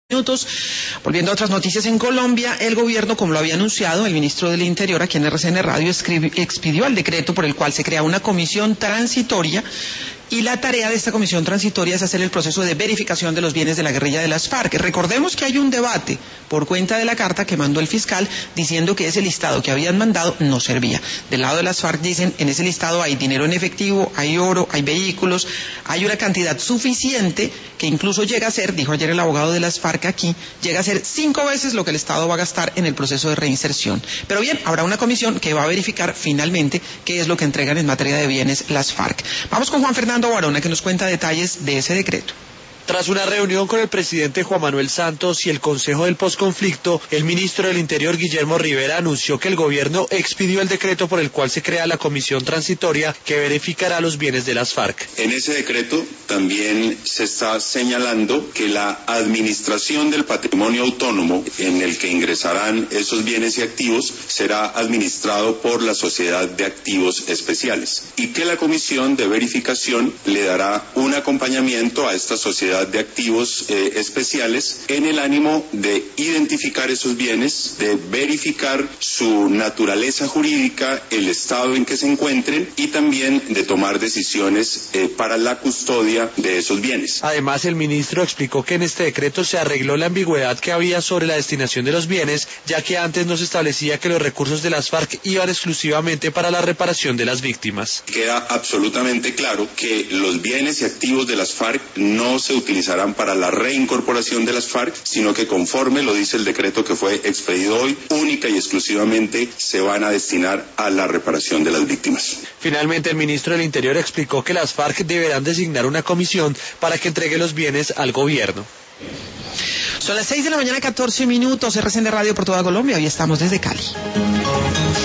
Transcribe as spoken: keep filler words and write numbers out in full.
Minutos. Volviendo a otras noticias en Colombia, el gobierno, como lo había anunciado el ministro del Interior aquí en R C N Radio, escribió, expidió el decreto por el cual se crea una comisión transitoria, y la tarea de esta comisión transitoria es hacer el proceso de verificación de los bienes de la guerrilla de las FARC. Recordemos que hay un debate por cuenta de la carta que mandó el fiscal diciendo que ese listado que habían mandado no servía. Del lado de las FARC dicen, en ese listado hay dinero en efectivo, hay oro, hay vehículos, hay una cantidad suficiente que incluso llega a ser, dijo ayer el abogado de las FARC aquí, llega a ser cinco veces lo que el Estado va a gastar en el proceso de reinserción. Pero bien, habrá una comisión que va a verificar finalmente qué es lo que entregan en materia de bienes las FARC. Vamos con Juan Fernando Barona, que nos cuenta detalles de ese decreto. Tras una reunión con el presidente Juan Manuel Santos y el Consejo del Posconflicto, el ministro del Interior Guillermo Rivera anunció que el gobierno expidió el decreto por el cual se crea la comisión transitoria que verificará los bienes de las FARC. En ese decreto también se está señalando que la administración del patrimonio autónomo en el que ingresarán esos bienes y activos será administrado por la Sociedad de Activos Especiales y que la comisión de verificación le dará un acompañamiento a esta sociedad de activos eh, especiales en el ánimo de identificar esos bienes, de verificar su naturaleza jurídica, el estado en que se encuentren y también de tomar decisiones eh, para la custodia de esos bienes. Además, el ministro explicó que en este decreto se arregló la ambigüedad que había sobre la destinación de los bienes, ya que antes no se establecía que los recursos de las FARC iban exclusivamente para la reparación de las víctimas. Queda absolutamente claro que los bienes y activos de las FARC no se utilizarán para la reincorporación de las FARC, sino que conforme lo dice el decreto que fue expedido hoy, única y exclusivamente se van a destinar a la reparación de las víctimas. Finalmente, el ministro del Interior explicó que las FARC deberán designar una comisión para que entregue los bienes al gobierno. Son las seis de la mañana, catorce minutos, R C N Radio por toda Colombia, hoy estamos desde Cali.